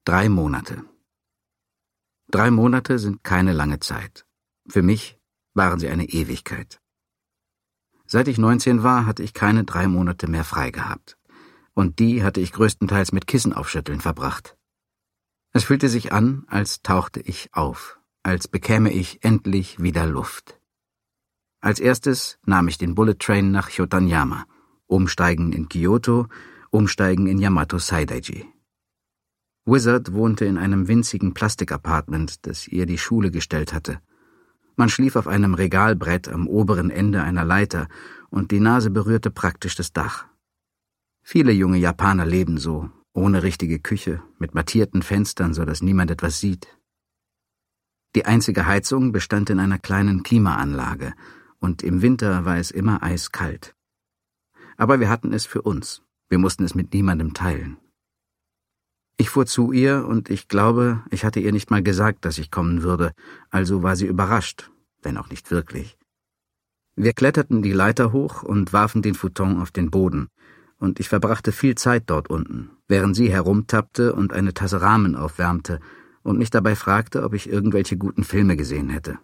3 Monate. 3 Monate sind keine lange Zeit. Für mich waren sie eine Ewigkeit. Seit ich 19 war, hatte ich keine 3 Monate mehr frei gehabt. Und die hatte ich größtenteils mit Kissenaufschütteln verbracht. Es fühlte sich an, als tauchte ich auf, als bekäme ich endlich wieder Luft. Als erstes nahm ich den Bullet Train nach Chotanyama, umsteigen in Kyoto, umsteigen in Yamato Saidaiji. Wizard wohnte in einem winzigen Plastikapartment, das ihr die Schule gestellt hatte. Man schlief auf einem Regalbrett am oberen Ende einer Leiter und die Nase berührte praktisch das Dach. Viele junge Japaner leben so, ohne richtige Küche, mit mattierten Fenstern, so dass niemand etwas sieht. Die einzige Heizung bestand in einer kleinen Klimaanlage und im Winter war es immer eiskalt. Aber wir hatten es für uns, wir mussten es mit niemandem teilen. Ich fuhr zu ihr und ich glaube, ich hatte ihr nicht mal gesagt, dass ich kommen würde, also war sie überrascht, wenn auch nicht wirklich. Wir kletterten die Leiter hoch und warfen den Futon auf den Boden, und ich verbrachte viel Zeit dort unten, während sie herumtappte und eine Tasse Ramen aufwärmte und mich dabei fragte, ob ich irgendwelche guten Filme gesehen hätte.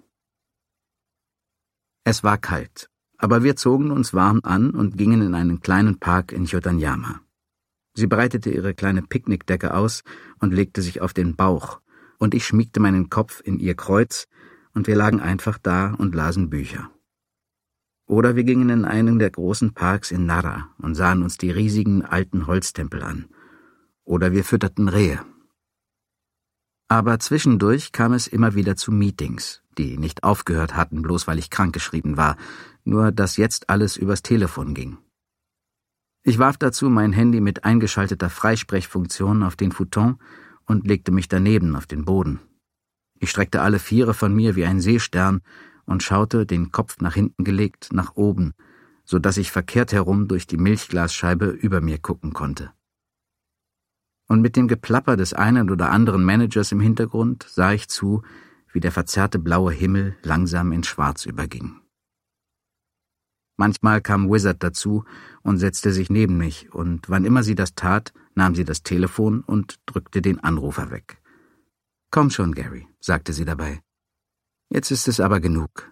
Es war kalt, aber wir zogen uns warm an und gingen in einen kleinen Park in Chotanyama. Sie breitete ihre kleine Picknickdecke aus und legte sich auf den Bauch, und ich schmiegte meinen Kopf in ihr Kreuz, und wir lagen einfach da und lasen Bücher. Oder wir gingen in einen der großen Parks in Nara und sahen uns die riesigen alten Holztempel an. Oder wir fütterten Rehe. Aber zwischendurch kam es immer wieder zu Meetings, die nicht aufgehört hatten, bloß weil ich krankgeschrieben war, nur dass jetzt alles übers Telefon ging. Ich warf dazu mein Handy mit eingeschalteter Freisprechfunktion auf den Futon und legte mich daneben auf den Boden. Ich streckte alle Viere von mir wie ein Seestern und schaute, den Kopf nach hinten gelegt, nach oben, so dass ich verkehrt herum durch die Milchglasscheibe über mir gucken konnte. Und mit dem Geplapper des einen oder anderen Managers im Hintergrund sah ich zu, wie der verzerrte blaue Himmel langsam in Schwarz überging. Manchmal kam Wizard dazu und setzte sich neben mich, und wann immer sie das tat, nahm sie das Telefon und drückte den Anrufer weg. »Komm schon, Gary«, sagte sie dabei. »Jetzt ist es aber genug.«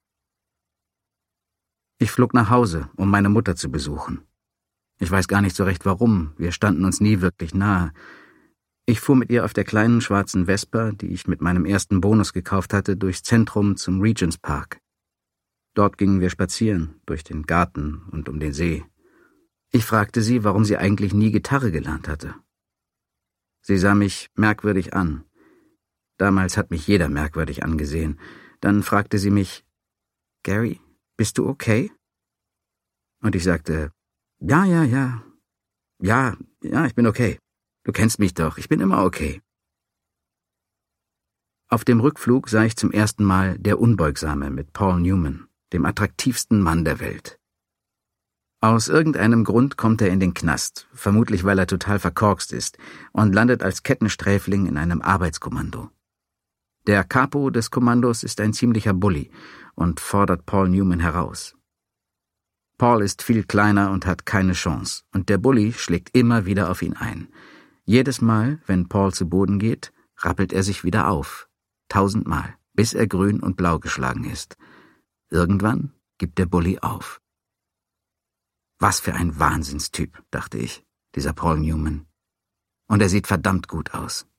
Ich flog nach Hause, um meine Mutter zu besuchen. Ich weiß gar nicht so recht warum, wir standen uns nie wirklich nahe. Ich fuhr mit ihr auf der kleinen schwarzen Vespa, die ich mit meinem ersten Bonus gekauft hatte, durchs Zentrum zum Regents Park. Dort gingen wir spazieren, durch den Garten und um den See. Ich fragte sie, warum sie eigentlich nie Gitarre gelernt hatte. Sie sah mich merkwürdig an. Damals hat mich jeder merkwürdig angesehen. Dann fragte sie mich, »Gary, bist du okay?« Und ich sagte, Ja, ich bin okay. Du kennst mich doch, ich bin immer okay.« Auf dem Rückflug sah ich zum ersten Mal Der Unbeugsame mit Paul Newman, dem attraktivsten Mann der Welt. Aus irgendeinem Grund kommt er in den Knast, vermutlich weil er total verkorkst ist, und landet als Kettensträfling in einem Arbeitskommando. Der Capo des Kommandos ist ein ziemlicher Bully und fordert Paul Newman heraus. Paul ist viel kleiner und hat keine Chance, und der Bully schlägt immer wieder auf ihn ein. Jedes Mal, wenn Paul zu Boden geht, rappelt er sich wieder auf. 1000-mal, bis er grün und blau geschlagen ist. Irgendwann gibt der Bully auf. Was für ein Wahnsinnstyp, dachte ich, dieser Paul Newman. Und er sieht verdammt gut aus.